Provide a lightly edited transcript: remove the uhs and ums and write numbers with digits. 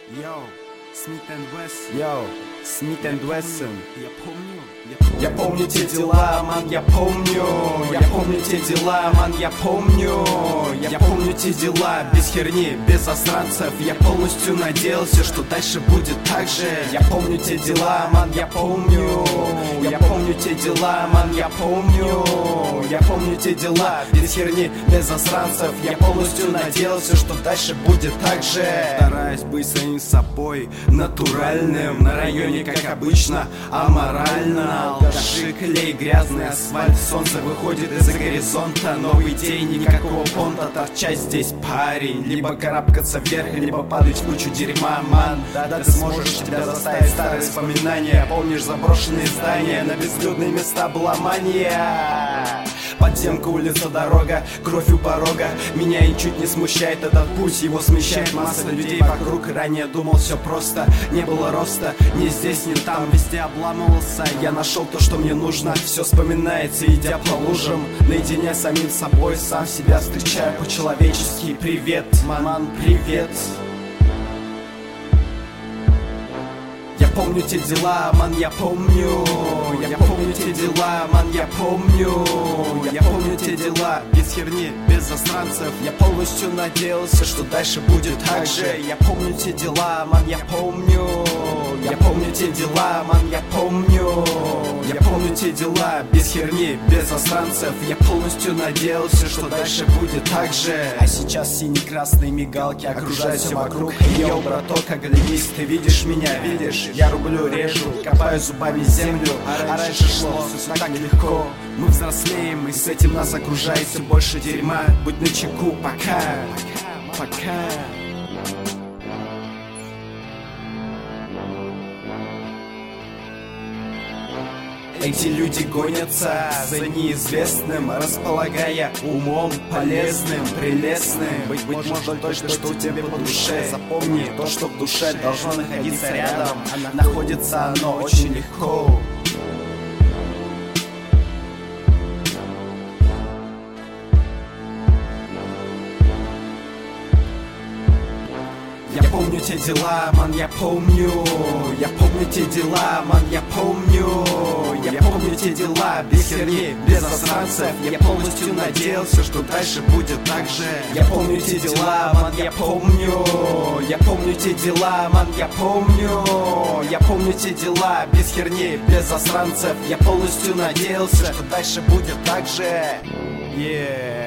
Йоу, Смит энд Вессон. Йоу, Смит энд Вессон. Я помню те дела, ман, я помню. Я помню те дела, ман, я помню. Я помню те дела, без херни, без засранцев. Я полностью надеялся, что дальше будет так же. Я помню те дела, ман, я помню. Я помню те дела, ман, я помню. Я помню те дела, без херни, без засранцев. Я полностью надеялся, что дальше будет так же. Стараюсь быть самим собой, натуральным. На районе, как обычно, аморально. Алкаши, клей, грязный асфальт. Солнце выходит из-за горизонта. Новый день, никакого понта. Торчать здесь, парень. Либо карабкаться вверх, либо падать в кучу дерьма, ман. Да, ты сможешь, тебя заставить старые воспоминания. Помнишь заброшенные здания, на безлюдные места была мания. Подземка, улица, дорога, кровь у порога. Меня ничуть не смущает этот путь, его смещает масса людей вокруг. Ранее думал все просто, не было роста, ни здесь, ни там, везде обламывался. Я нашел то, что мне нужно, все вспоминается, идя по лужам. Наедине с самим собой, сам себя встречаю по-человечески. Привет, ман, привет. Я помню те дела, ман, я помню. Я помню те дела, ман, я помню. Я помню те дела, без херни, без засранцев. Я полностью надеялся, что дальше будет так же. Я помню те дела, ман, я помню. Я помню те дела, ман, я помню. Я помню те дела, без херни, без засранцев. Я полностью надеялся, что дальше будет так же. А сейчас сине-красные мигалки окружают все вокруг. Йоу, браток, оглянись, ты видишь меня, видишь? Я рублю, режу, копаю зубами землю. А раньше шло все так легко. Мы взрослеем, и с этим нас окружает все больше дерьма. Будь начеку, пока. Эти люди гонятся за неизвестным, располагая умом полезным, прелестным. Быть может точно, что у тебя по душе. Запомни, то, что в душе должно находиться рядом, находится оно очень легко. Я помню те дела, ман, я помню. Я помню те дела, ман, я помню. Я помню те дела, без херни, без засранцев. Я полностью надеялся, что дальше будет так же. Я помню те дела, ман, я помню. Я помню те дела, ман, я помню. Я помню те дела, без херни, без засранцев. Я полностью надеялся, что дальше будет так же. Yeah.